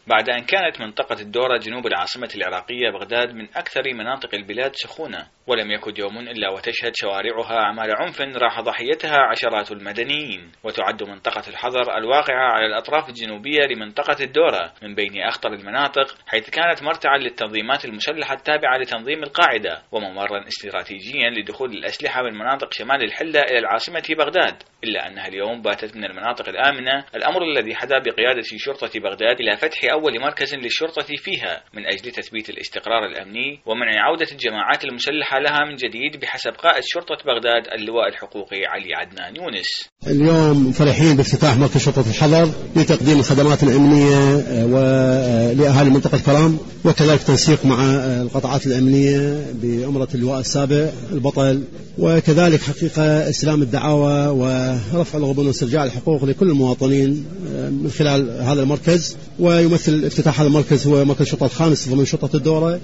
بعد أن كانت منطقة الدورة جنوب العاصمة العراقية بغداد من أكثر مناطق البلاد سخونة، ولم يكن يوم إلا وتشهد شوارعها أعمال عنف راح ضحيتها عشرات المدنيين. وتعد منطقة الحضر الواقعة على الأطراف الجنوبية لمنطقة الدورة من بين أخطر المناطق، حيث كانت مرتعا للتنظيمات المسلحة التابعة لتنظيم القاعدة وممرا استراتيجيا لدخول الأسلحة من مناطق شمال الحلة إلى العاصمة بغداد، إلا أنها اليوم باتت من المناطق الآمنة، الأمر الذي حدا بقيادة شرطة بغداد إلى فتح أول مركز للشرطة فيها من أجل تثبيت الاستقرار الأمني ومنع عودة الجماعات المسلحة لها من جديد، بحسب قائد شرطة بغداد اللواء الحقوقي علي عدنان يونس. اليوم فرحين بافتتاح مركز شرطة الحضر لتقديم الخدمات الأمنية ولأهالي منطقة كرم، وكذلك تنسيق مع القطاعات الأمنية بأمرة اللواء السابق البطل، وكذلك حقيقة استلام الدعاوى ورفع الغبن واسترجاع الحقوق لكل المواطنين من خلال هذا المركز. ويمثل افتتاح هذا المركز هو مركز الشرطة الخامس ضمن شرطة الدورة،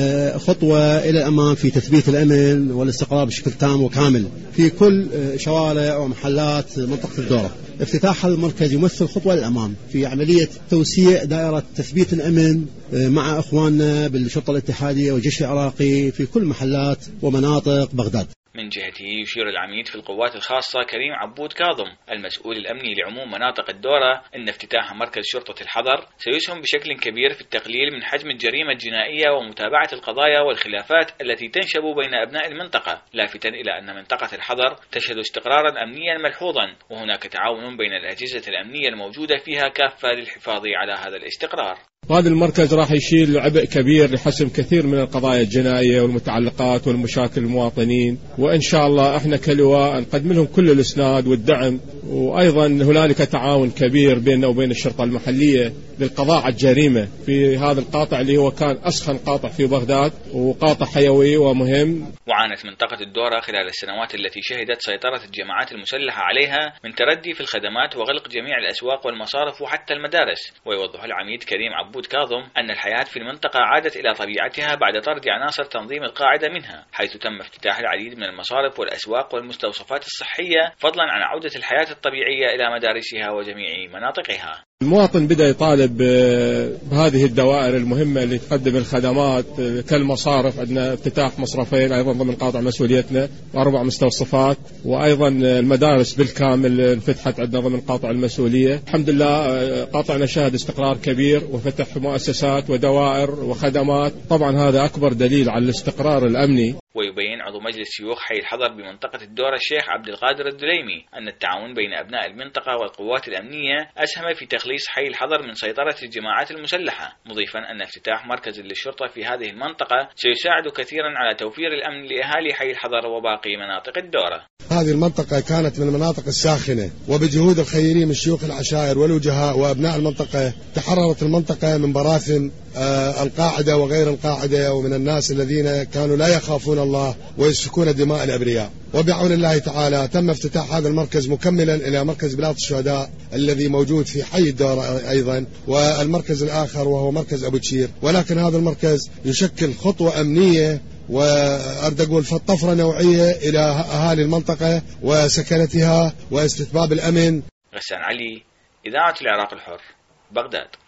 خطوة إلى الأمام في تثبيت الأمن والاستقرار بشكل تام وكامل في كل شوارع ومحلات منطقة الدورة. افتتاح هذا المركز يمثل خطوة للأمام في عملية توسيع دائرة تثبيت الأمن مع أخواننا بالشرطة الاتحادية والجيش العراقي في كل محلات ومناطق بغداد. من جهته يشير العميد في القوات الخاصة كريم عبود كاظم المسؤول الأمني لعموم مناطق الدورة أن افتتاح مركز شرطة الحضر سيسهم بشكل كبير في التقليل من حجم الجريمة الجنائية ومتابعة القضايا والخلافات التي تنشب بين أبناء المنطقة، لافتا إلى أن منطقة الحضر تشهد استقرارا أمنيا ملحوظا، وهناك تعاون بين الأجهزة الأمنية الموجودة فيها كافة للحفاظ على هذا الاستقرار. هذا المركز راح يشيل عبء كبير لحسم كثير من القضايا الجنائية والمتعلقات والمشاكل المواطنين، وإن شاء الله احنا كلواء نقدم لهم كل الإسناد والدعم، وأيضا هنالك تعاون كبير بيننا وبين الشرطة المحلية للقضاء على الجريمة في هذا القاطع اللي هو كان أسخن قاطع في بغداد وقاطع حيوي ومهم. وعانت منطقة الدورة خلال السنوات التي شهدت سيطرة الجماعات المسلحة عليها من تردي في الخدمات وغلق جميع الأسواق والمصارف وحتى المدارس. ويوضح العميد كريم عبود كاظم أن الحياة في المنطقة عادت إلى طبيعتها بعد طرد عناصر تنظيم القاعدة منها، حيث تم افتتاح العديد من المصارف والأسواق والمستوصفات الصحية، فضلا عن عودة الحياة الطبيعية إلى مدارسها وجميع مناطقها. المواطن بدأ يطالب بهذه الدوائر المهمة اللي تقدم الخدمات كالمصارف، عندنا افتتاح مصرفين أيضا ضمن قاطع مسؤوليتنا و4 مستوصفات، وأيضا المدارس بالكامل انفتحت عندنا ضمن قاطع المسؤولية. الحمد لله قاطعنا شهد استقرار كبير وفتح مؤسسات ودوائر وخدمات، طبعا هذا أكبر دليل على الاستقرار الأمني. ويبين عضو مجلس شيوخ حي الحضر بمنطقة الدورة الشيخ عبد القادر الدليمي أن التعاون بين أبناء المنطقة والقوات الأمنية أسهم في تخليص حي الحضر من سيطرة الجماعات المسلحة، مضيفا أن افتتاح مركز للشرطة في هذه المنطقة سيساعد كثيرا على توفير الأمن لأهالي حي الحضر وباقي مناطق الدورة. هذه المنطقة كانت من المناطق الساخنة، وبجهود الخيرين من شيوخ العشائر والوجهاء وأبناء المنطقة تحررت المنطقة من براثن القاعدة وغير القاعدة ومن الناس الذين كانوا لا يخافون الله ويسفكون دماء الأبرياء. وبعون الله تعالى تم افتتاح هذا المركز مكملا إلى مركز بلاط الشهداء الذي موجود في حي الدورة أيضا، والمركز الآخر وهو مركز أبو تشير. ولكن هذا المركز يشكل خطوة أمنية وأريد أقول طفرة نوعية إلى أهالي المنطقة وسكنتها واستتباب الأمن. غسان علي، إذاعة العراق الحر، بغداد.